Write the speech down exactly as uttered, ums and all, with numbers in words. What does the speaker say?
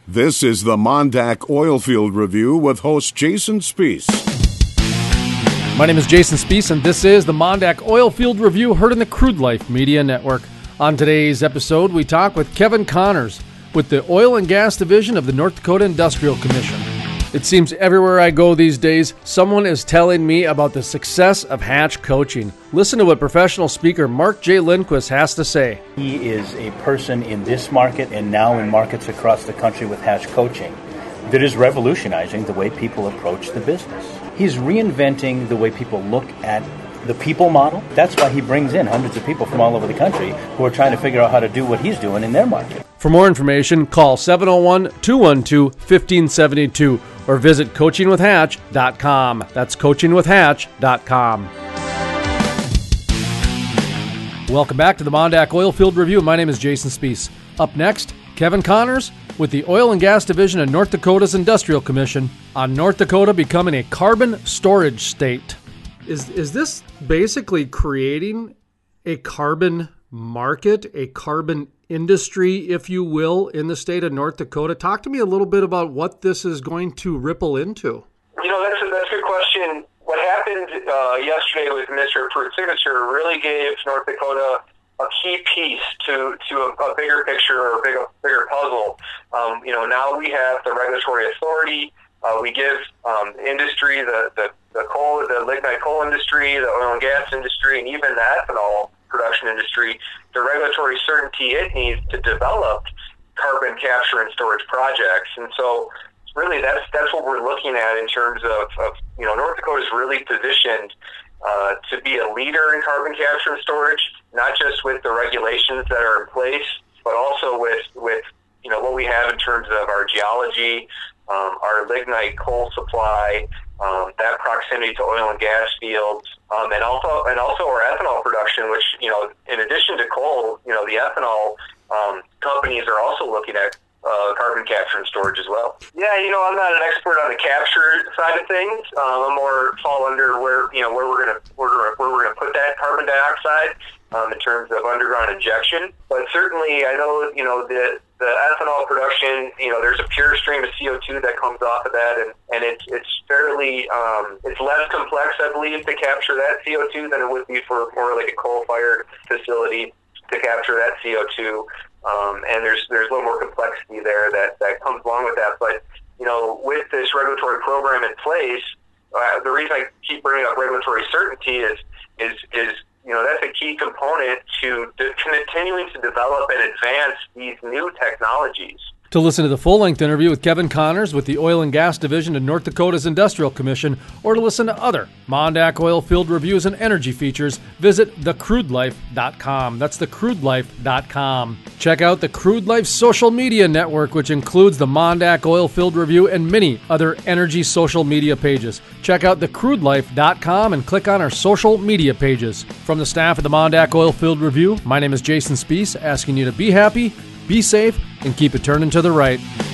This is the Mondak Oilfield Review with host Jason Spiess. My name is Jason Spiess, and this is the Mondak Oilfield Review, heard in the Crude Life Media Network. On today's episode, we talk with Kevin Connors with the Oil and Gas Division of the North Dakota Industrial Commission. It seems everywhere I go these days, someone is telling me about the success of Hatch coaching. Listen to what professional speaker Mark J. Lindquist has to say. He is a person in this market and now in markets across the country with Hatch coaching that is revolutionizing the way people approach the business. He's reinventing the way people look at the people model. That's why he brings in hundreds of people from all over the country who are trying to figure out how to do what he's doing in their market. For more information, call seven oh one, two one two, one five seven two or visit coaching with hatch dot com. That's coaching with hatch dot com. Welcome back to the Mondak Oilfield Review. My name is Jason Spiess. Up next, Kevin Connors with the Oil and Gas Division of North Dakota's Industrial Commission on North Dakota becoming a carbon storage state. Is is this basically creating a carbon market, a carbon industry, if you will, in the state of North Dakota? Talk to me a little bit about what this is going to ripple into. You know, that's a, that's a good question. What happened uh, yesterday with Mister Approved Signature really gave North Dakota a key piece to, to a, a bigger picture or a bigger, bigger puzzle. Um, you know, now we have the regulatory authority. Uh, we give um, industry, the, the, the coal, the lignite coal industry, the oil and gas industry, and even the ethanol production industry, the regulatory certainty it needs to develop carbon capture and storage projects. And so really that's that's what we're looking at in terms of, of you know, North Dakota is really positioned uh, to be a leader in carbon capture and storage, not just with the regulations that are in place, but also with, with you know, what we have in terms of our geology, um, our lignite coal supply, um, that proximity to oil and gas fields, um, and also and also our ethanol production, which, you know, in addition to coal, you know, the ethanol um, companies are also looking at uh, carbon capture and storage as well. Yeah, you know, I'm not an expert on the capture side of things. Um, I'm more fall under where you know where we're gonna where we're, where we're gonna put that carbon dioxide um, in terms of underground injection. But certainly, I know you know the. The ethanol production, you know, there's a pure stream of C O two that comes off of that, and, and it's it's fairly, um, it's less complex, I believe, to capture that C O two than it would be for more like a coal-fired facility to capture that C O two. Um, and there's there's a little more complexity there that, that comes along with that. But, you know, with this regulatory program in place, uh, the reason I keep bringing up regulatory certainty is is is you know, that's a key component to, to continuing to develop and advance these new technologies. To listen to the full-length interview with Kevin Connors with the Oil and Gas Division of North Dakota's Industrial Commission, or to listen to other Mondak Oilfield Reviews and energy features, visit the crude life dot com. That's the crude life dot com. Check out the Crude Life social media network, which includes the Mondak Oilfield Review and many other energy social media pages. Check out the crude life dot com and click on our social media pages. From the staff of the Mondak Oilfield Review, my name is Jason Spiess, asking you to be happy, be safe, and keep it turning to the right.